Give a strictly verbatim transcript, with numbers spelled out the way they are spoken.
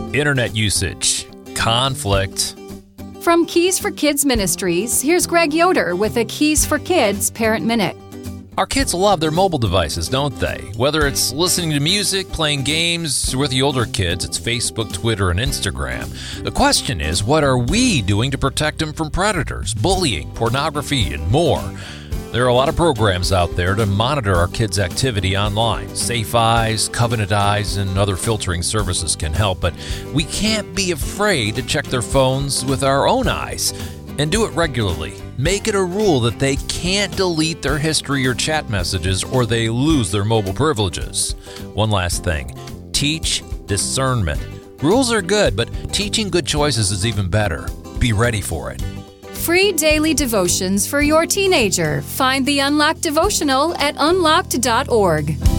internet usage, conflict. From Keys for Kids Ministries, here's Greg Yoder with a Keys for Kids Parent Minute. Our kids love their mobile devices, don't they? Whether it's listening to music, playing games, or with the older kids, it's Facebook, Twitter, and Instagram. The question is, what are we doing to protect them from predators, bullying, pornography, and more? There are a lot of programs out there to monitor our kids' activity online. Safe Eyes, Covenant Eyes, and other filtering services can help, but we can't be afraid to check their phones with our own eyes and do it regularly. Make it a rule that they can't delete their history or chat messages or they lose their mobile privileges. One last thing, teach discernment. Rules are good, but teaching good choices is even better. Be ready for it. Free daily devotions for your teenager. Find the Unlocked devotional at unlocked dot org.